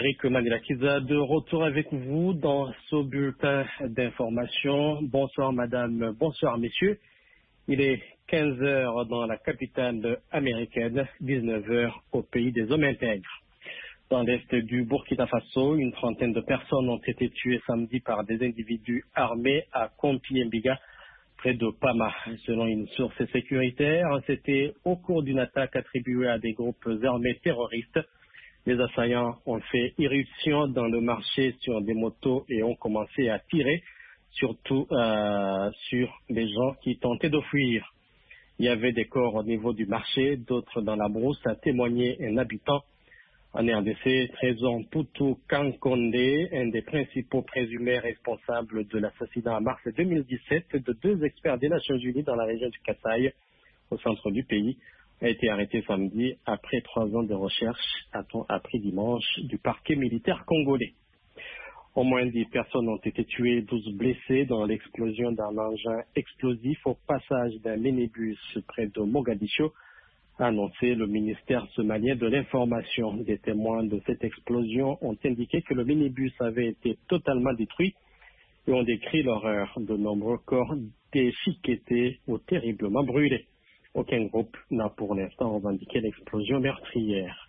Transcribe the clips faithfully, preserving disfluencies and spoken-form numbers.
Eric Manilakiza, de retour avec vous dans ce bulletin d'information. Bonsoir madame, bonsoir messieurs. Il est quinze heures dans la capitale américaine, dix-neuf heures au pays des hommes intègres. Dans l'est du Burkina Faso, une trentaine de personnes ont été tuées samedi par des individus armés à Kompi-Mbiga, près de Pama. Selon une source sécuritaire, c'était au cours d'une attaque attribuée à des groupes armés terroristes. Les assaillants ont fait irruption dans le marché sur des motos et ont commencé à tirer, surtout euh, sur les gens qui tentaient de fuir. Il y avait des corps au niveau du marché, d'autres dans la brousse, a témoigné un habitant. En R D C, Trésor Poutou Kankonde, un des principaux présumés responsables de l'assassinat en mars deux mille dix-sept de deux experts des Nations Unies dans la région du Kasaï, au centre du pays, a été arrêté samedi après trois ans de recherche, a-t-on appris dimanche du parquet militaire congolais. Au moins dix personnes ont été tuées, douze blessées dans l'explosion d'un engin explosif au passage d'un minibus près de Mogadiscio, a annoncé le ministère somalien de l'information. Des témoins de cette explosion ont indiqué que le minibus avait été totalement détruit et ont décrit l'horreur. De nombreux corps déchiquetés ou terriblement brûlés. Aucun groupe n'a pour l'instant revendiqué l'explosion meurtrière.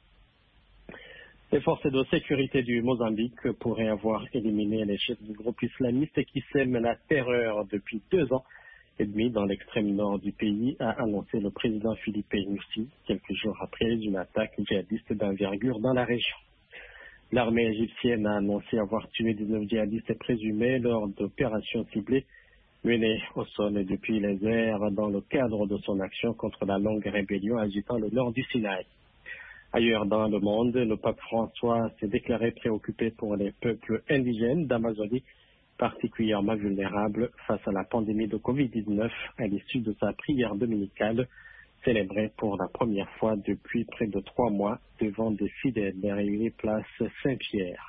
Les forces de sécurité du Mozambique pourraient avoir éliminé les chefs du groupe islamiste qui sème la terreur depuis deux ans et demi dans l'extrême nord du pays, a annoncé le président Philippe Nyusi, quelques jours après une attaque djihadiste d'envergure dans la région. L'armée égyptienne a annoncé avoir tué dix-neuf djihadistes présumés lors d'opérations ciblées menées au sol et depuis les airs dans le cadre de son action contre la longue rébellion agitant le nord du Sinaï. Ailleurs dans le monde, le pape François s'est déclaré préoccupé pour les peuples indigènes d'Amazonie, particulièrement vulnérables face à la pandémie de covid dix-neuf à l'issue de sa prière dominicale, célébrée pour la première fois depuis près de trois mois devant des fidèles réunis place Saint-Pierre.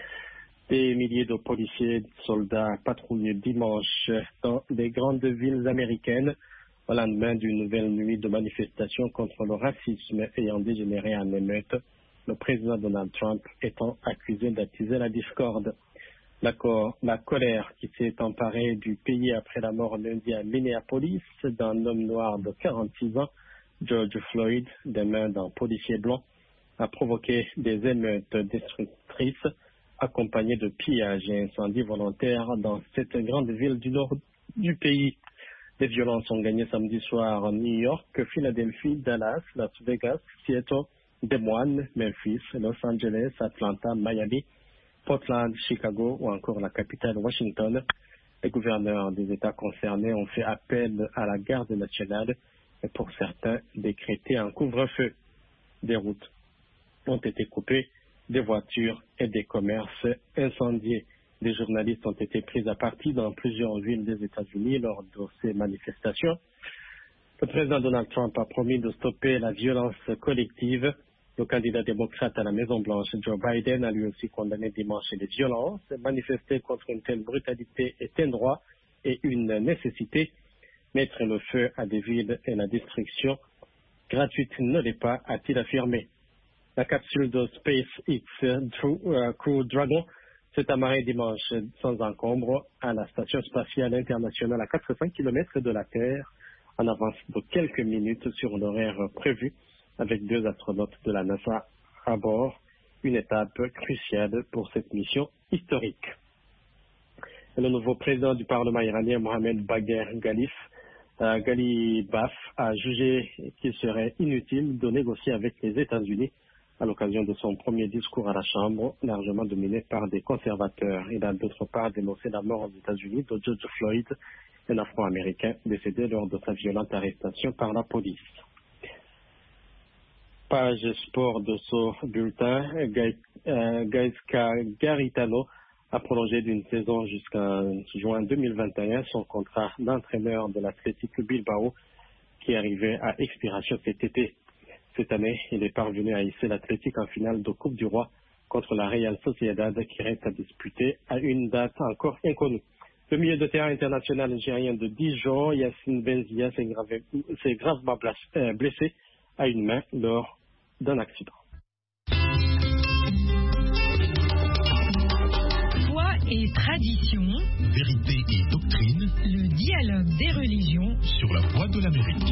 Des milliers de policiers et de soldats patrouillent dimanche dans les grandes villes américaines au lendemain d'une nouvelle nuit de manifestations contre le racisme ayant dégénéré en émeute, le président Donald Trump étant accusé d'attiser la discorde. La, co- la colère qui s'est emparée du pays après la mort lundi à Minneapolis d'un homme noir de quarante-six ans, George Floyd, des mains d'un policier blanc, a provoqué des émeutes destructrices accompagnées de pillages et incendies volontaires dans cette grande ville du nord du pays. Les violences ont gagné samedi soir à New York, Philadelphie, Dallas, Las Vegas, Seattle, Des Moines, Memphis, Los Angeles, Atlanta, Miami, Portland, Chicago ou encore la capitale Washington. Les gouverneurs des États concernés ont fait appel à la garde nationale et pour certains décrété un couvre-feu. Des routes ont été coupées, des voitures et des commerces incendiés. Des journalistes ont été pris à partie dans plusieurs villes des États-Unis lors de ces manifestations. Le président Donald Trump a promis de stopper la violence collective. Le candidat démocrate à la Maison-Blanche, Joe Biden, a lui aussi condamné dimanche les violences. Manifester contre une telle brutalité est un droit et une nécessité. Mettre le feu à des villes et la destruction gratuite ne l'est pas, a-t-il affirmé. La capsule de SpaceX Crew Dragon s'est amarrée dimanche sans encombre à la station spatiale internationale à quatre cents kilomètres de la Terre, en avance de quelques minutes sur l'horaire prévu, avec deux astronautes de la NASA à bord, une étape cruciale pour cette mission historique. Et le nouveau président du Parlement iranien, Mohamed Bagher Ghalib, euh, Ghalibaf, a jugé qu'il serait inutile de négocier avec les États-Unis à l'occasion de son premier discours à la Chambre, largement dominé par des conservateurs. Il a d'autre part dénoncé la mort aux États-Unis de George Floyd, un Afro-Américain décédé lors de sa violente arrestation par la police. Page sport de ce bulletin, Gaizka Garitano a prolongé d'une saison jusqu'à juin deux mille vingt et un son contrat d'entraîneur de l'Athletic Bilbao qui arrivait à expiration cet été. Cette année, il est parvenu à hisser l'Athletic en finale de Coupe du Roi contre la Real Sociedad qui reste à disputer à une date encore inconnue. Le milieu de terrain international algérien de Dijon, Yacine Benzia, s'est grave, gravement blessé à une main lors d'un accident. et tradition, vérité et doctrine, le dialogue des religions sur la Voix de l'Amérique.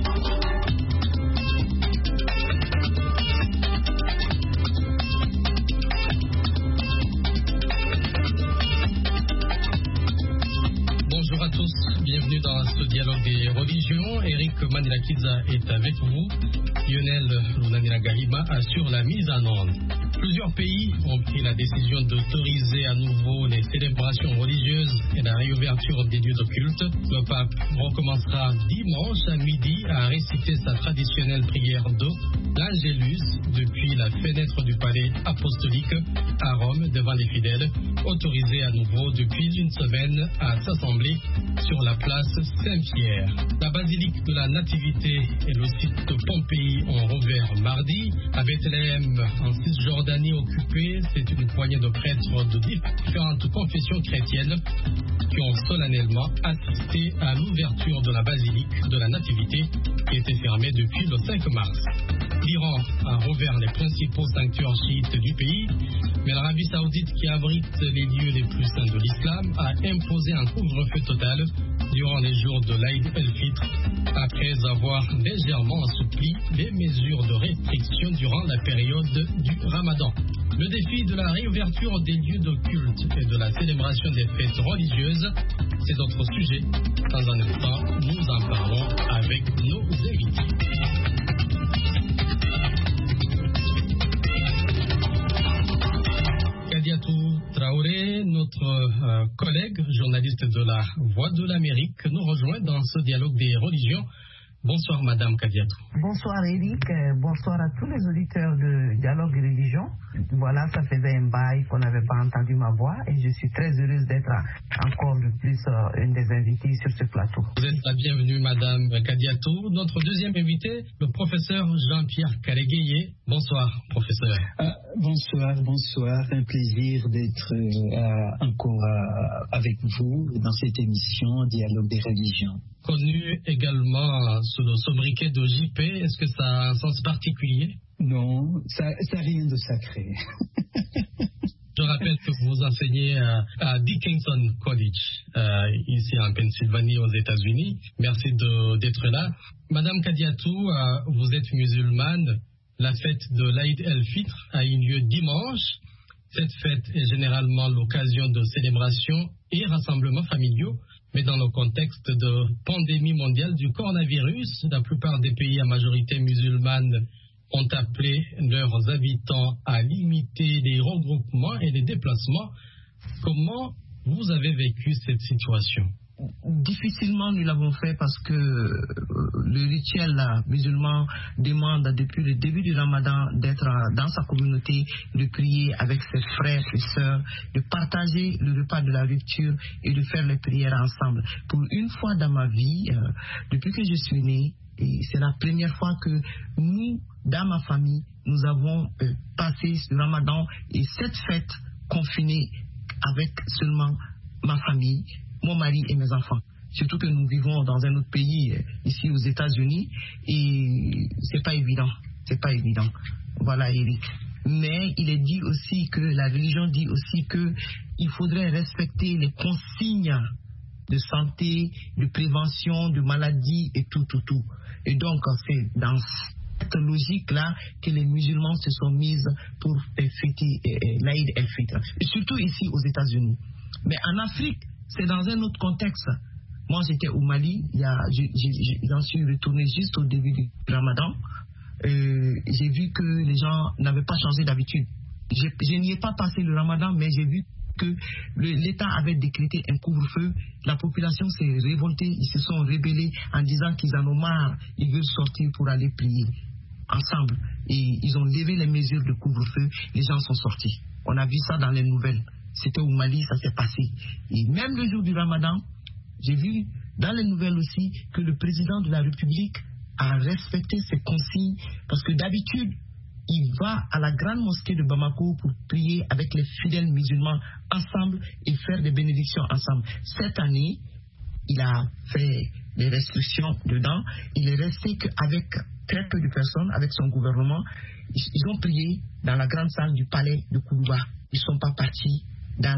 Bonjour à tous, bienvenue dans ce dialogue des religions. Eric Manilakiza est avec vous. Lionel Lunamira-Gahima assure la mise en onde. Plusieurs pays ont pris la décision d'autoriser à nouveau les célébrations religieuses et la réouverture des lieux de culte. Le pape recommencera dimanche à midi à réciter sa traditionnelle prière de l'Angélus depuis la fenêtre du palais apostolique à Rome devant les fidèles, autorisés à nouveau depuis une semaine à s'assembler sur la place Saint-Pierre. La basilique de la Nativité et le site de Pompéi ont rouvert mardi. À Bethléem, en Cisjordanie occupée, c'est une poignée de prêtres de différentes confessions chrétiennes qui ont solennellement assisté à l'ouverture de la basilique de la Nativité qui était fermée depuis le cinq mars. L'Iran a rouvert les principaux sanctuaires chiites du pays, mais l'Arabie Saoudite, qui abrite les lieux les plus saints de l'islam, a imposé un couvre-feu total durant les jours de l'Aïd el-Fitr, après avoir légèrement assoupli les mesures de restriction durant la période du Ramadan. Le défi de la réouverture des lieux de culte et de la célébration des fêtes religieuses, c'est notre sujet. Dans un instant, nous en parlons avec nos invités. Kadiatou Traoré, notre euh, collègue, journaliste de la Voix de l'Amérique, nous rejoint dans ce dialogue des religions. Bonsoir Madame Kadiatou. Bonsoir Eric, bonsoir à tous les auditeurs de Dialogue des religions. Voilà, ça faisait un bail qu'on n'avait pas entendu ma voix et je suis très heureuse d'être encore de plus euh, une des invitées sur ce plateau. Vous êtes la bienvenue Madame Kadiatou. Notre deuxième invité, le professeur Jean-Pierre Kaléguéyé. Bonsoir professeur. Euh, bonsoir, bonsoir. Un plaisir d'être euh, encore euh, avec vous dans cette émission Dialogue des religions. Connu également sous le sobriquet de J P, est-ce que ça a un sens particulier? Non, ça n'a rien de sacré. Je rappelle que vous enseignez à, à Dickinson College, euh, ici en Pennsylvanie, aux États-Unis. Merci de, d'être là. Madame Kadiatou, euh, vous êtes musulmane. La fête de l'Aïd el-Fitr a eu lieu dimanche. Cette fête est généralement l'occasion de célébrations et rassemblements familiaux. Mais dans le contexte de pandémie mondiale du coronavirus, la plupart des pays à majorité musulmane ont appelé leurs habitants à limiter les regroupements et les déplacements. Comment vous avez vécu cette situation? Difficilement nous l'avons fait parce que le rituel là, musulman demande depuis le début du Ramadan d'être dans sa communauté, de prier avec ses frères et sœurs, de partager le repas de la rupture et de faire les prières ensemble. Pour une fois dans ma vie, euh, depuis que je suis né, et c'est la première fois que nous, dans ma famille, nous avons euh, passé ce Ramadan et cette fête confinée avec seulement ma famille, mon mari et mes enfants. Surtout que nous vivons dans un autre pays, ici aux États-Unis, et c'est pas évident. C'est pas évident. Voilà, Eric. Mais il est dit aussi que la religion dit aussi que il faudrait respecter les consignes de santé, de prévention, de maladies et tout, tout, tout. Et donc, c'est dans cette logique-là que les musulmans se sont mis pour fêter l'Aïd el-Fitr. Et surtout ici aux États-Unis. Mais en Afrique, c'est dans un autre contexte. Moi, j'étais au Mali, il y a, j'en suis retourné juste au début du Ramadan. Euh, j'ai vu que les gens n'avaient pas changé d'habitude. Je, je n'y ai pas passé le Ramadan, mais j'ai vu que le, l'État avait décrété un couvre-feu. La population s'est révoltée, ils se sont rébellés en disant qu'ils en ont marre, ils veulent sortir pour aller prier ensemble. Et ils ont levé les mesures de couvre-feu, les gens sont sortis. On a vu ça dans les nouvelles. C'était au Mali, ça s'est passé. Et même le jour du Ramadan, j'ai vu dans les nouvelles aussi que le président de la République a respecté ses consignes parce que d'habitude, il va à la grande mosquée de Bamako pour prier avec les fidèles musulmans ensemble et faire des bénédictions ensemble. Cette année, il a fait des restrictions dedans. Il est resté qu'avec très peu de personnes, avec son gouvernement. Ils ont prié dans la grande salle du palais de Kourouba. Ils ne sont pas partis dans la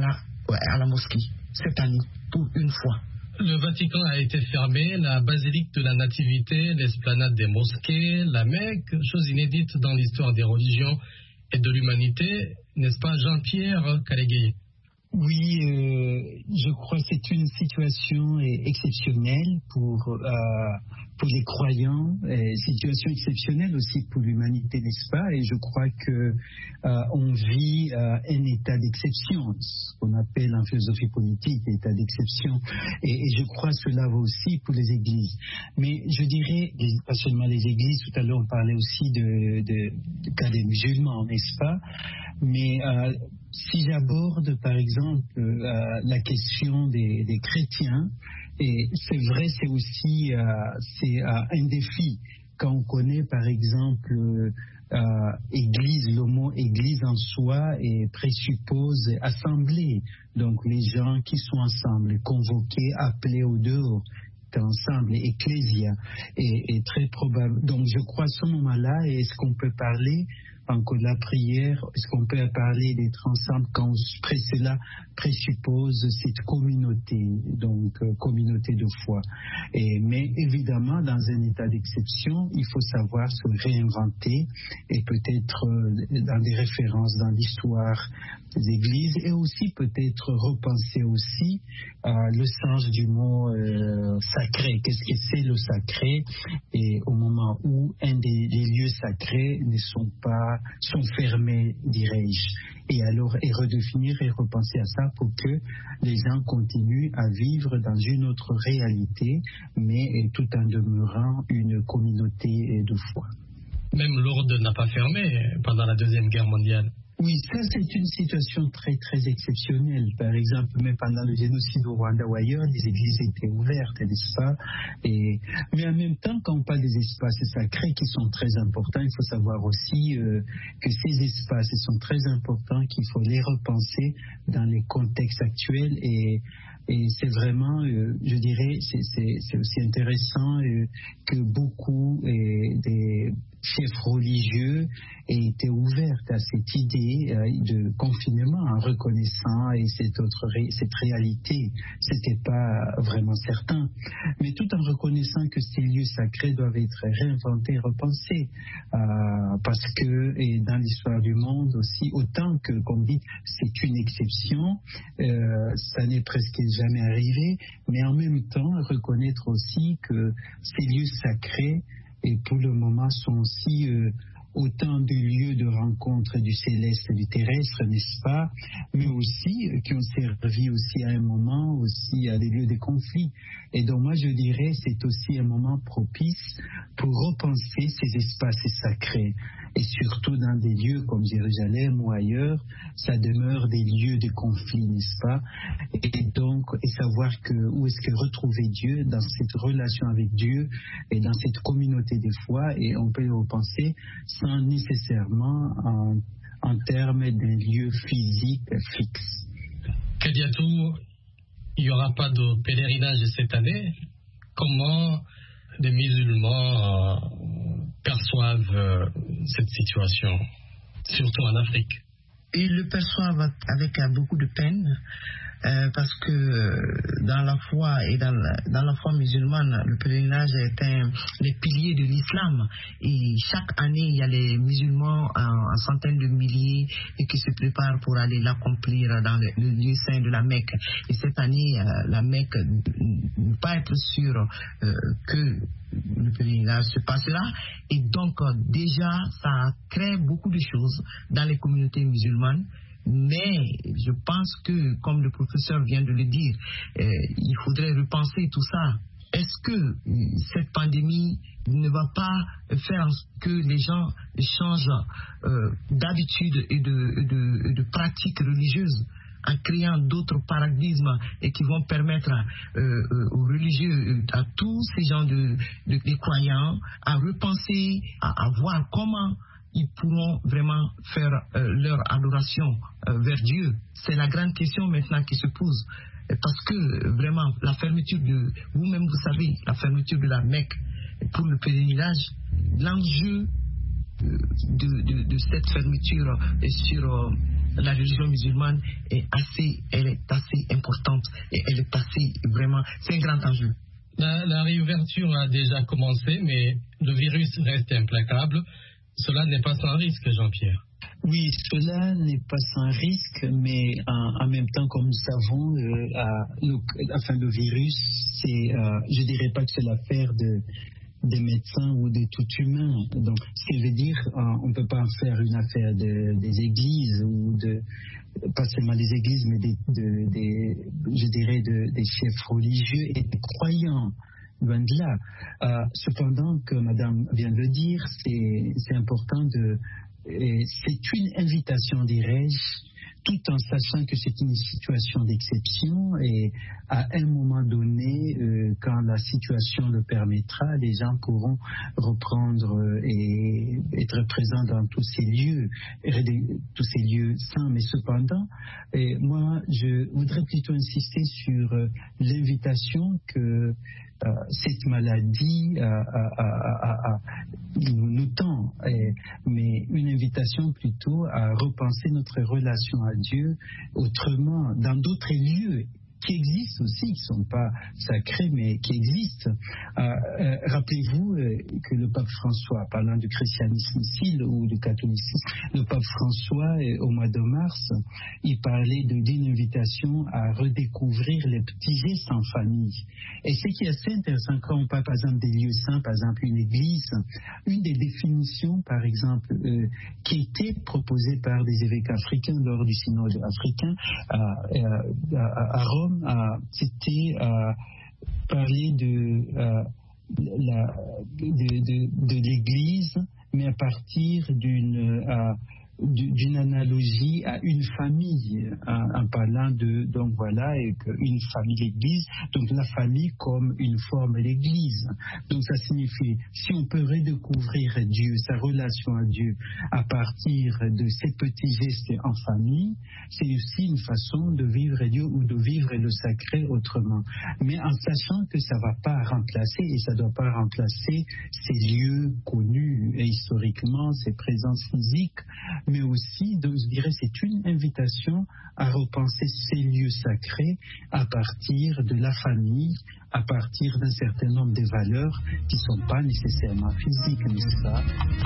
ouais, à la mosquée cette année, pour une fois. Le Vatican a été fermé, la basilique de la Nativité, l'esplanade des mosquées, la Mecque, chose inédite dans l'histoire des religions et de l'humanité, n'est-ce pas Jean-Pierre Kalégué? Oui, euh, je crois que c'est une situation exceptionnelle pour, euh, pour les croyants, et situation exceptionnelle aussi pour l'humanité, n'est-ce pas? Et je crois que euh, on vit euh, un état d'exception, ce qu'on appelle en philosophie politique, état d'exception. Et, et je crois que cela va aussi pour les églises. Mais je dirais, pas seulement les églises, tout à l'heure on parlait aussi de, de, de cas des musulmans, n'est-ce pas? Mais euh, si j'aborde par exemple euh, la question des, des chrétiens, et c'est vrai, c'est aussi euh, c'est, euh, un défi quand on connaît par exemple euh, église, le mot église en soi et présuppose assemblée, donc les gens qui sont ensemble, convoqués, appelés au dehors ensemble, ecclésia, et, et très probable. Donc je crois à ce moment-là, est-ce qu'on peut parler encore de la prière, est-ce qu'on peut parler d'être ensemble quand cela présuppose cette communauté, donc euh, communauté de foi. Et, mais évidemment, dans un état d'exception, il faut savoir se réinventer et peut-être euh, dans des références dans l'histoire des églises et aussi peut-être repenser aussi euh, le sens du mot euh, sacré. Qu'est-ce que c'est le sacré? Et au moment où un des, des lieux sacrés ne sont pas sont fermés, dirais-je. Et alors, et redéfinir et repenser à ça pour que les gens continuent à vivre dans une autre réalité, mais tout en demeurant une communauté de foi. Même Lourdes n'a pas fermé pendant la Deuxième Guerre mondiale. Oui, ça c'est une situation très très exceptionnelle. Par exemple, même pendant le génocide au Rwanda ou ailleurs, les églises étaient ouvertes, n'est-ce pas? Et, mais en même temps, quand on parle des espaces sacrés qui sont très importants, il faut savoir aussi euh, que ces espaces sont très importants, qu'il faut les repenser dans les contextes actuels et Et c'est vraiment, euh, je dirais, c'est, c'est, c'est aussi intéressant euh, que beaucoup euh, des chefs religieux aient été ouverts à cette idée euh, de confinement en reconnaissant et cette autre ré, cette réalité. C'était pas vraiment certain, mais tout en reconnaissant que ces lieux sacrés doivent être réinventés, repensés, euh, parce que et dans l'histoire du monde aussi, autant que, comme dit, c'est une exception, euh, ça n'est presque jamais arrivé, mais en même temps reconnaître aussi que ces lieux sacrés et pour le moment sont aussi euh, autant de lieux de rencontre du céleste et du terrestre, n'est-ce pas, mais aussi euh, qui ont servi aussi à un moment aussi à des lieux de conflit. Et donc moi je dirais c'est aussi un moment propice pour repenser ces espaces sacrés. Et surtout dans des lieux comme Jérusalem ou ailleurs, ça demeure des lieux de conflit, n'est-ce pas? Et donc, et savoir que où est-ce que retrouver Dieu dans cette relation avec Dieu et dans cette communauté des foi, et on peut le repenser sans nécessairement en, en termes d'un lieu physique fixe. Kadiatou, il n'y aura pas de pèlerinage cette année. Comment les musulmans euh, perçoivent euh, cette situation, surtout en Afrique? Ils le perçoivent avec euh, beaucoup de peine. Euh, parce que euh, dans la foi et dans la, dans la foi musulmane, le pèlerinage est un les piliers de l'islam. Et chaque année, il y a les musulmans en, en centaines de milliers et qui se préparent pour aller l'accomplir dans le, le lieu saint de la Mecque. Et cette année, euh, la Mecque ne peut pas être sûre euh, que le pèlerinage se passe là. Et donc, euh, déjà, ça crée beaucoup de choses dans les communautés musulmanes. Mais je pense que, comme le professeur vient de le dire, euh, il faudrait repenser tout ça. Est-ce que euh, cette pandémie ne va pas faire que les gens changent euh, d'habitude et de, de, de pratiques religieuses en créant d'autres paradigmes et qui vont permettre euh, euh, aux religieux, à tous ces gens de, de, de croyants, à repenser, à, à voir comment ils pourront vraiment faire euh, leur adoration euh, vers Dieu. C'est la grande question maintenant qui se pose. Parce que vraiment, la fermeture de, vous-même vous savez, la fermeture de la Mecque pour le pèlerinage, l'enjeu euh, de, de, de cette fermeture est sur euh, la religion musulmane est assez, elle est assez importante et elle est assez vraiment, c'est un grand enjeu. La, la réouverture a déjà commencé, mais le virus reste implacable. Cela n'est pas sans risque, Jean-Pierre. Oui, cela n'est pas sans risque, mais en, en même temps, comme nous savons, euh, euh, le, enfin, le virus, c'est, euh, je dirais pas que c'est l'affaire de des médecins ou de tout humain. Donc, ce qui veut dire, euh, on ne peut pas en faire une affaire de, des églises ou de, pas seulement des églises, mais des, de, des, je dirais, de, des chefs religieux et des croyants. Loin de là. Euh, cependant, que Madame vient de le dire, c'est, c'est important de, et c'est une invitation, dirais-je, tout en sachant que c'est une situation d'exception et à un moment donné, euh, quand la situation le permettra, les gens pourront reprendre euh, et être présents dans tous ces lieux, tous ces lieux saints. Mais cependant, et moi, je voudrais plutôt insister sur euh, l'invitation que Euh, cette maladie euh, euh, euh, euh, nous, nous tend, et, mais une invitation plutôt à repenser notre relation à Dieu autrement, dans d'autres lieux qui existent aussi, qui ne sont pas sacrés, mais qui existent. Euh, euh, rappelez-vous euh, que le pape François, parlant du christianisme ici ou du catholicisme, le pape François, euh, au mois de mars, il parlait de, d'une invitation à redécouvrir les petits gestes en famille. Et ce qui est assez intéressant, quand on parle par exemple des lieux saints, par exemple une église, une des définitions, par exemple, euh, qui était proposée par des évêques africains lors du synode africain à, à, à Rome, Euh, c'était euh, parler de, euh, la, de, de, de l'Église, mais à partir d'une, euh, d'une analogie à une famille, en, en parlant de, donc voilà, et que une famille, l'Église, donc la famille comme une forme l'Église. Donc ça signifie, si on peut redécouvrir Dieu, sa relation à Dieu, à partir de ces petits gestes en famille, c'est aussi une façon de vivre Dieu ou de vivre le sacré autrement. Mais en sachant que ça ne va pas remplacer, et ça ne doit pas remplacer ces lieux connus et historiquement, ces présences physiques, mais aussi, donc, je dirais, c'est une invitation à repenser ces lieux sacrés à partir de la famille, à partir d'un certain nombre de valeurs qui ne sont pas nécessairement physiques, n'est-ce pas?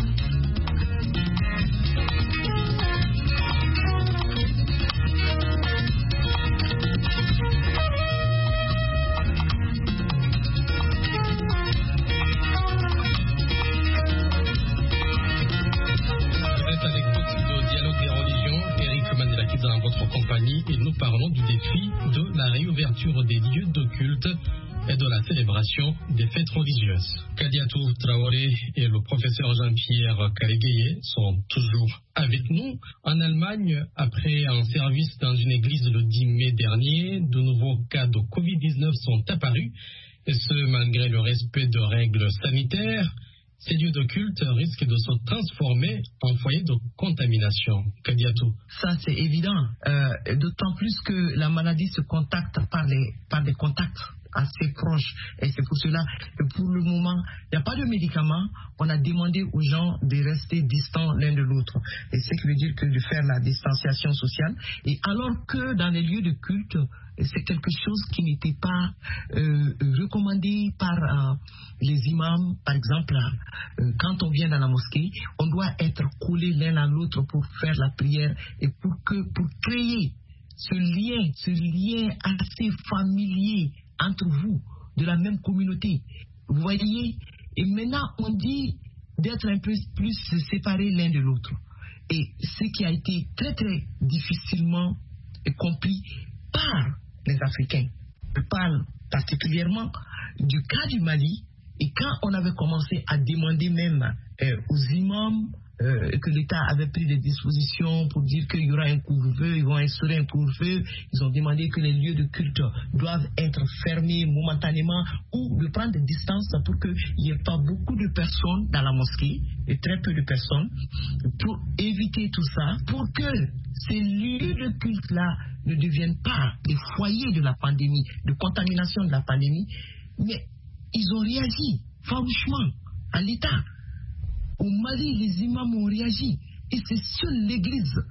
Dans votre compagnie et nous parlons du défi de la réouverture des lieux de culte et de la célébration des fêtes religieuses. Kadiatou Traoré et le professeur Jean-Pierre Karegueye sont toujours avec nous. En Allemagne, après un service dans une église le dix mai dernier, de nouveaux cas de covid dix-neuf sont apparus, et ce malgré le respect de règles sanitaires. Ces lieux de culte risquent de se transformer en foyer de contamination. Kadiatou. Ça, c'est évident. Euh, d'autant plus que la maladie se contacte par, les, par des contacts assez proches. Et c'est pour cela que pour le moment, il n'y a pas de médicaments. On a demandé aux gens de rester distants l'un de l'autre. Et ce qui veut dire que de faire la distanciation sociale. Et alors que dans les lieux de culte, c'est quelque chose qui n'était pas euh, recommandé par euh, les imams. Par exemple, euh, quand on vient dans la mosquée, on doit être collé l'un à l'autre pour faire la prière et pour, que, pour créer ce lien, ce lien assez familier entre vous, de la même communauté. Vous voyez? Et maintenant, on dit d'être un peu plus séparés l'un de l'autre. Et ce qui a été très, très difficilement compris par les Africains. Je parle particulièrement du cas du Mali. Et quand on avait commencé à demander même euh, aux imams euh, que l'État avait pris des dispositions pour dire qu'il y aura un couvre-feu, ils vont instaurer un couvre-feu, ils ont demandé que les lieux de culte doivent être fermés momentanément ou de prendre des distances pour qu'il n'y ait pas beaucoup de personnes dans la mosquée, et très peu de personnes, pour éviter tout ça, pour que ces lieux de culte-là ne deviennent pas des foyers de la pandémie, de contamination de la pandémie, mais ils ont réagi farouchement à l'État. Au Mali, les imams ont réagi. Et c'est seule l'Église,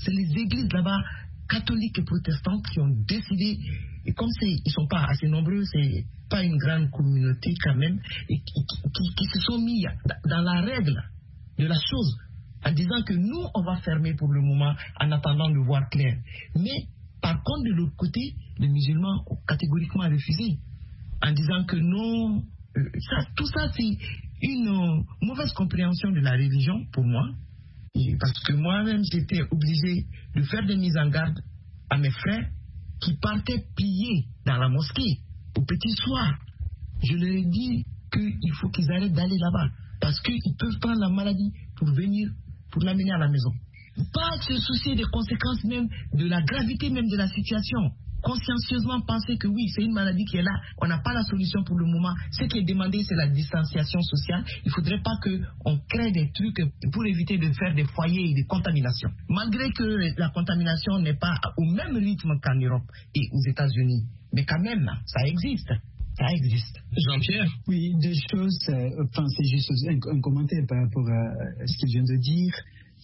c'est les églises là-bas, catholiques et protestantes, qui ont décidé, et comme ils ne sont pas assez nombreux, c'est pas une grande communauté quand même, et qui, qui, qui se sont mis dans la règle de la chose, en disant que nous, on va fermer pour le moment, en attendant de voir clair. Mais, par contre, de l'autre côté, les musulmans ont catégoriquement refusé, en disant que non, euh, ça, tout ça, c'est une euh, mauvaise compréhension de la religion, pour moi. Et parce que moi-même, j'étais obligé de faire des mises en garde à mes frères qui partaient plier dans la mosquée au petit soir. Je leur ai dit qu'il faut qu'ils arrêtent d'aller là-bas parce qu'ils peuvent prendre la maladie pour venir, pour l'amener à la maison. Pas se soucier des conséquences même, de la gravité même de la situation. Consciencieusement penser que oui, c'est une maladie qui est là, on n'a pas la solution pour le moment. Ce qui est demandé, c'est la distanciation sociale. Il ne faudrait pas qu'on crée des trucs pour éviter de faire des foyers et des contaminations. Malgré que la contamination n'est pas au même rythme qu'en Europe et aux États-Unis. Mais quand même, ça existe. Ça existe. Jean-Pierre? Oui, deux choses. Euh, enfin, c'est juste un, un commentaire par rapport à, à ce que je viens de dire.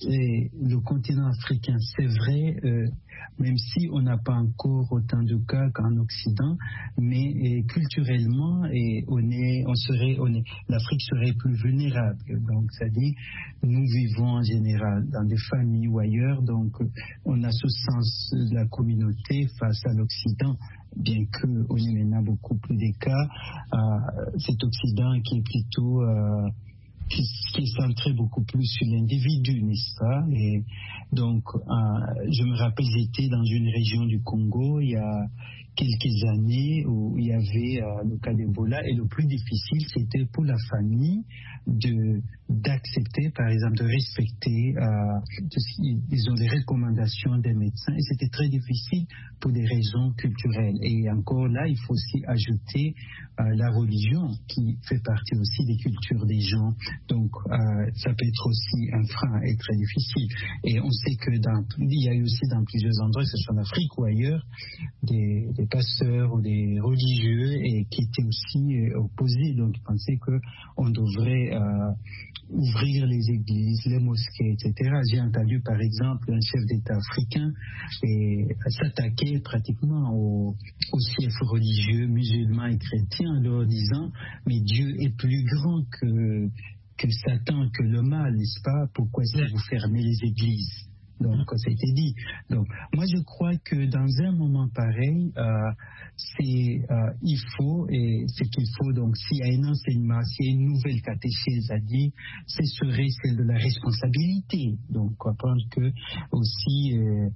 Et le continent africain, c'est vrai, euh, même si on n'a pas encore autant de cas qu'en Occident, mais et, culturellement, et on est, on serait, on est, l'Afrique serait plus vulnérable. Donc, c'est-à-dire, nous vivons en général dans des familles ou ailleurs, donc on a ce sens de la communauté face à l'Occident. Bien qu'on ait maintenant beaucoup plus de cas, euh, cet Occident qui est plutôt euh, qui, qui est centré beaucoup plus sur l'individu, n'est-ce pas? Et donc, euh, je me rappelle, j'étais dans une région du Congo il y a quelques années où il y avait euh, le cas d'Ebola, et le plus difficile, c'était pour la famille de d'accepter, par exemple, de respecter euh, disons, les recommandations des médecins, et c'était très difficile pour des raisons culturelles. Et encore là, il faut aussi ajouter euh, la religion qui fait partie aussi des cultures des gens, donc euh, ça peut être aussi un frein et très difficile. Et on sait que dans, il y a eu aussi dans plusieurs endroits, que ce soit en Afrique ou ailleurs, des, des pasteurs ou des religieux et qui étaient aussi euh, opposés, donc ils pensaient qu'on devrait euh, ouvrir les églises, les mosquées, et cetera. J'ai entendu par exemple un chef d'État africain et, s'attaquer pratiquement aux, aux chefs religieux musulmans et chrétiens en leur disant mais Dieu est plus grand que, que Satan, que le mal, n'est-ce pas? Pourquoi est-ce que vous fermez les églises? Donc, ça a été dit. Donc, moi, je crois que dans un moment pareil, euh, c'est, euh, il faut, et ce qu'il faut, donc, s'il y a un enseignement, s'il y a une nouvelle catéchèse à dire, ce serait celle de la responsabilité. Donc, comprendre que aussi, euh,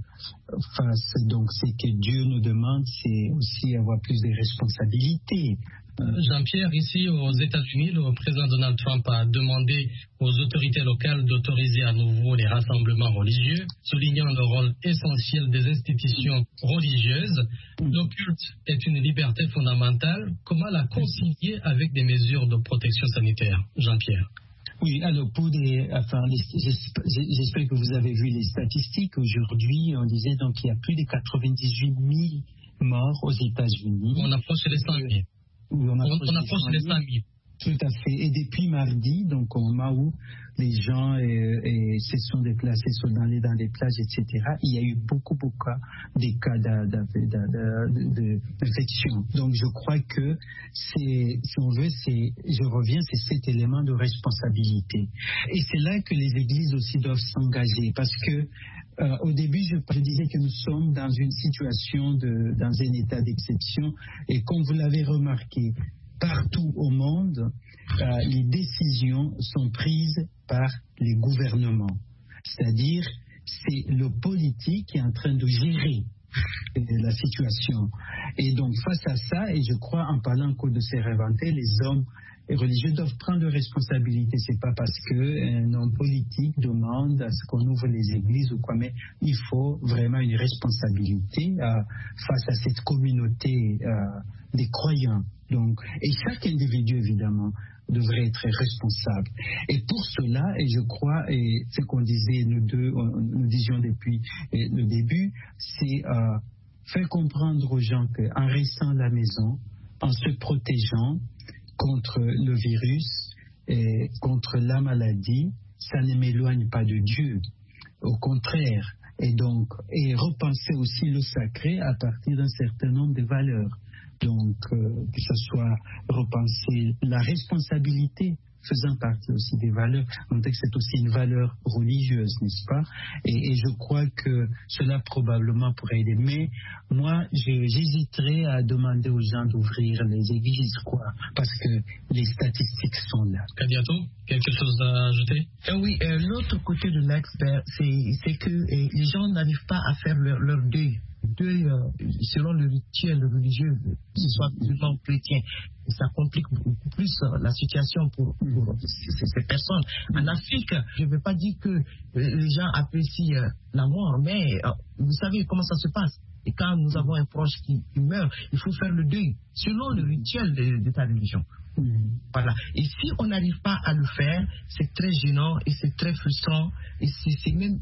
face, donc, ce que Dieu nous demande, c'est aussi avoir plus de responsabilités. Jean-Pierre, ici aux États-Unis, le président Donald Trump a demandé aux autorités locales d'autoriser à nouveau les rassemblements religieux, soulignant le rôle essentiel des institutions religieuses. Le culte est une liberté fondamentale. Comment la concilier avec des mesures de protection sanitaire, Jean-Pierre? Oui, alors pour des, enfin, les, j'espère que vous avez vu les statistiques. Aujourd'hui, on disait donc qu'il y a plus de quatre-vingt-dix-huit mille morts aux États-Unis. On approche les cent mille. Oui, on approche, on, on approche les cent mille. Tout à fait. Et depuis mardi, donc au moment où les gens et, et se sont déplacés, sont allés dans les plages, et cetera, il y a eu beaucoup, beaucoup de cas d'infection. Donc je crois que c'est, si on veut, c'est, je reviens, c'est cet élément de responsabilité. Et c'est là que les églises aussi doivent s'engager, parce que Euh, au début, je, je disais que nous sommes dans une situation, de, dans un état d'exception, et comme vous l'avez remarqué, partout au monde, euh, les décisions sont prises par les gouvernements. C'est-à-dire, c'est le politique qui est en train de gérer la situation. Et donc, face à ça, et je crois, en parlant encore de se réinventer, les hommes les religieux doivent prendre de responsabilité. C'est pas parce qu'un homme politique demande à ce qu'on ouvre les églises ou quoi, mais il faut vraiment une responsabilité euh, face à cette communauté euh, des croyants. Donc, et chaque individu, évidemment, devrait être responsable. Et pour cela, et je crois, et ce qu'on disait, nous deux, nous disions depuis le début, c'est euh, faire comprendre aux gens qu'en restant à la maison, en se protégeant contre le virus et contre la maladie, ça ne m'éloigne pas de Dieu. Au contraire, et donc et repenser aussi le sacré à partir d'un certain nombre de valeurs. Donc, euh, que ce soit repenser la responsabilité faisant partie aussi des valeurs. On dit que c'est aussi une valeur religieuse, n'est-ce pas? Et, et je crois que cela probablement pourrait aider. Mais moi, je, j'hésiterais à demander aux gens d'ouvrir les églises, quoi, parce que les statistiques sont là. Kadiatou, quelque chose à ajouter? Euh, oui, euh, l'autre côté de l'axe, ben, c'est, c'est que euh, les gens n'arrivent pas à faire leur, leur deuil. Deuil euh, selon le rituel religieux, que ce soit musulman ou chrétien. Ça complique beaucoup plus euh, la situation pour, pour ces, ces personnes. En Afrique, je ne veux pas dire que euh, les gens apprécient euh, la mort, mais euh, vous savez comment ça se passe. Et quand nous avons un proche qui, qui meurt, il faut faire le deuil selon le rituel de, de ta religion. Mmh. Voilà. Et si on n'arrive pas à le faire, c'est très gênant et c'est très frustrant. Et c'est, c'est même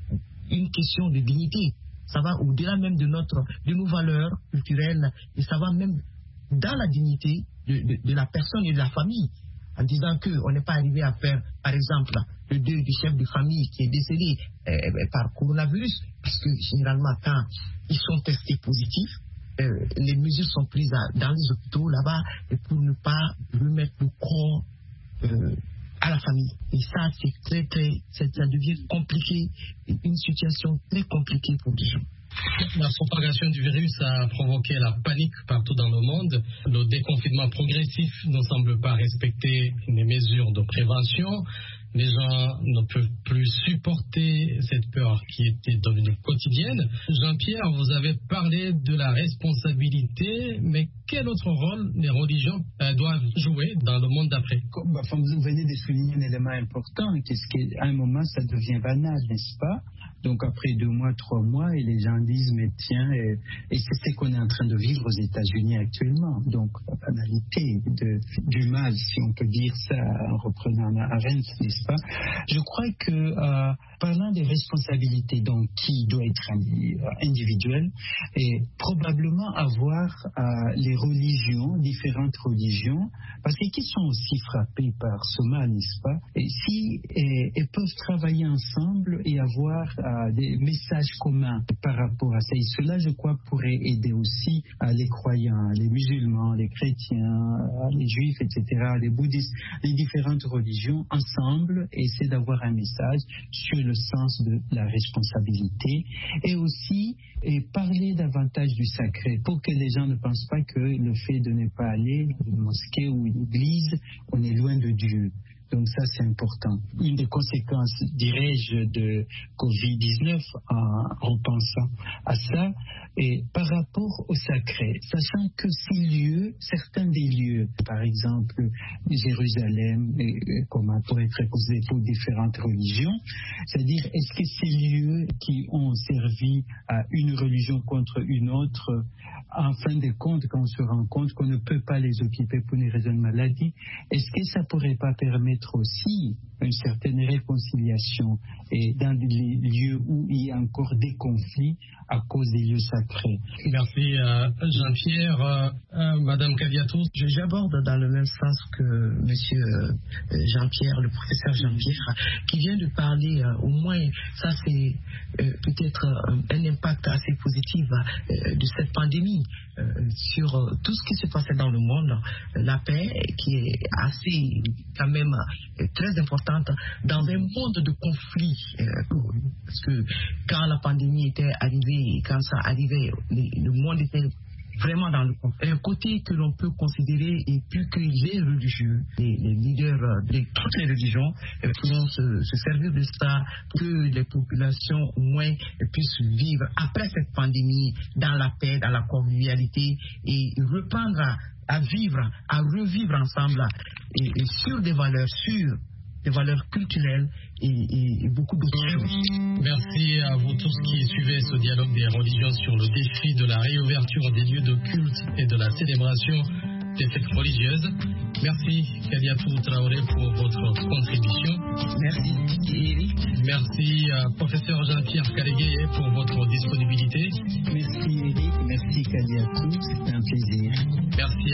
une question de dignité. Ça va au-delà même de, notre, de nos valeurs culturelles et ça va même dans la dignité de, de, de la personne et de la famille. En disant qu'on n'est pas arrivé à faire, par exemple, le deuil du chef de famille qui est décédé euh, par coronavirus, parce que généralement, quand ils sont testés positifs, euh, les mesures sont prises à, dans les hôpitaux là-bas pour ne pas remettre le corps euh, à la famille. Et ça, c'est très, très, ça devient compliqué, une situation très compliquée pour les gens. La propagation du virus a provoqué la panique partout dans le monde. Le déconfinement progressif ne semble pas respecter les mesures de prévention. Les gens ne peuvent plus supporter cette peur qui était devenue quotidienne. Jean-Pierre, vous avez parlé de la responsabilité, mais quel autre rôle les religions euh, doivent jouer dans le monde d'après? Comme vous venez de souligner un élément important, qu'est-ce qu'à un moment ça devient banal, n'est-ce pas? Donc après deux mois, trois mois, et les gens disent, mais tiens, et, et c'est ce qu'on est en train de vivre aux États-Unis actuellement. Donc la banalité de, du mal, si on peut dire ça en reprenant Arendt, n'est-ce pas? Je crois que euh, parlant des responsabilités, donc qui doit être individuelle, et probablement avoir euh, les religions, différentes religions, parce qu'ils sont aussi frappés par ce mal, n'est-ce pas? Et si et, et peuvent travailler ensemble et avoir euh, des messages communs par rapport à ça. Et cela, je crois, pourrait aider aussi euh, les croyants, les musulmans, les chrétiens, euh, les juifs, et cetera, les bouddhistes, les différentes religions ensemble, et essayer d'avoir un message sur le sens de la responsabilité et aussi et parler davantage du sacré pour que les gens ne pensent pas que le fait de ne pas aller à une mosquée ou une église, on est loin de Dieu. Donc ça, c'est important. Une des conséquences, dirais-je, de covid dix-neuf, en repensant à ça, et par rapport au sacré, sachant que ces lieux, certains des lieux, par exemple Jérusalem, et, et comment pourrait être considéré pour différentes religions, c'est-à-dire est-ce que ces lieux qui ont servi à une religion contre une autre, en fin de compte, quand on se rend compte qu'on ne peut pas les occuper pour une raison de maladie, est-ce que ça pourrait pas permettre aussi une certaine réconciliation et dans les lieux où il y a encore des conflits à cause des lieux sacrés. Merci euh, Jean-Pierre. Euh, euh, Madame Kadiatou. J'aborde dans le même sens que Monsieur euh, Jean-Pierre, le professeur Jean-Pierre, qui vient de parler, euh, au moins ça c'est euh, peut-être euh, un impact assez positif euh, de cette pandémie euh, sur euh, tout ce qui se passait dans le monde, euh, la paix qui est assez quand même euh, très importante dans un monde de conflits, euh, parce que quand la pandémie était arrivée, quand ça arrivait, le, le monde était vraiment dans le conflit. Un côté que l'on peut considérer et plus que les religieux, les, les leaders de toutes les religions euh, pourront se, se servir de ça pour que les populations au moins puissent vivre après cette pandémie dans la paix, dans la convivialité et reprendre à, à vivre, à revivre ensemble et, et sur des valeurs sûres, des valeurs culturelles et, et, et beaucoup d'autres choses. Merci à vous tous qui suivez ce dialogue des religions sur le défi de la réouverture des lieux de culte et de la célébration des fêtes religieuses. Merci Kadiatou Traoré pour votre contribution. Merci Eric. Merci euh, professeur Jean-Pierre Kalégué pour votre disponibilité. Merci Eric, merci Kadiatou, c'était un plaisir. Merci